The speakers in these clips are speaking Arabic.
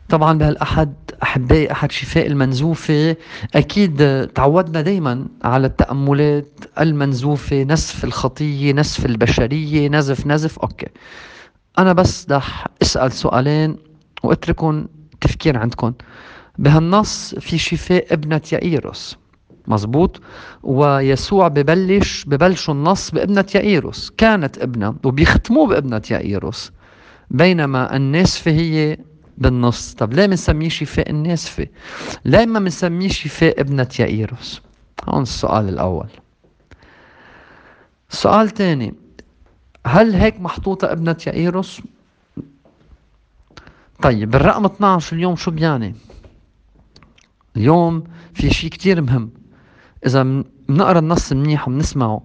طبعا بهالأحد أحبائي، أحد شفاء المنزوفة، أكيد تعودنا دايما على التأملات المنزوفة، نزف الخطية، نزف البشرية، نزف أوكي. أنا بس رح أسأل سؤالين وأتركن تفكير عندكم. بهالنص في شفاء ابنة يائيروس، مزبوط؟ ويسوع ببلشوا النص بابنة يائيروس، كانت ابنة، وبيختموه بابنة يائيروس، بينما الناسفة هي بالنص. طب ليه بنسميه شفاء الناسفة؟ ليه ما بنسميه شفاء ابنة يائيروس؟ هون السؤال الأول. سؤال تاني، هل هيك محطوطة ابنة يائيروس؟ طيب الرقم 12 اليوم شو بيعني؟ اليوم في شيء كتير مهم، إذا بنقرأ النص منيح وبنسمعه.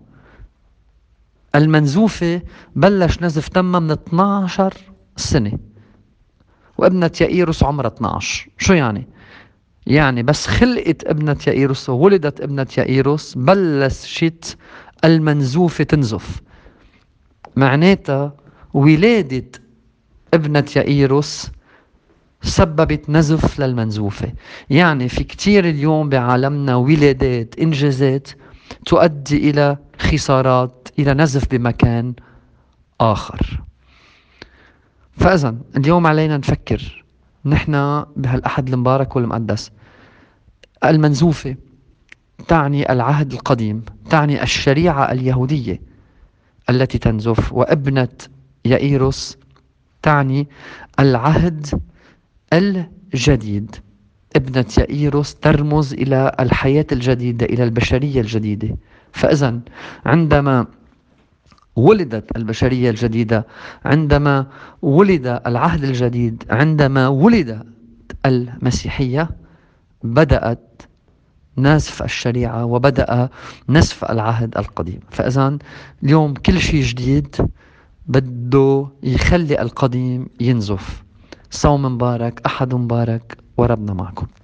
المنزوفة بلش نزف دمها من 12 سنة، وابنة يائيروس عمرها 12. شو يعني؟ يعني بس خلقت ابنة يائيروس وولدت ابنة يائيروس بلشت المنزوفة تنزف. معناتها ولادة ابنة يائيروس سببت نزف للمنزوفة. يعني في كتير اليوم بعالمنا ولادات، إنجازات تؤدي إلى خسارات، إلى نزف بمكان آخر. فإذا اليوم علينا نفكر نحن بهالأحد المبارك والمقدس. المنزوفة تعني العهد القديم، تعني الشريعة اليهودية التي تنزف، وابنة يائيروس تعني العهد الجديد. ابنة يائيروس ترمز إلى الحياة الجديدة، إلى البشرية الجديدة. فإذا عندما ولدت البشرية الجديدة، عندما ولد العهد الجديد، عندما ولدت المسيحية، بدأت نزف الشريعة وبدأ نزف العهد القديم. فإذا اليوم كل شيء جديد بده يخلي القديم ينزف. صوم مبارك، أحد مبارك، وربنا معكم.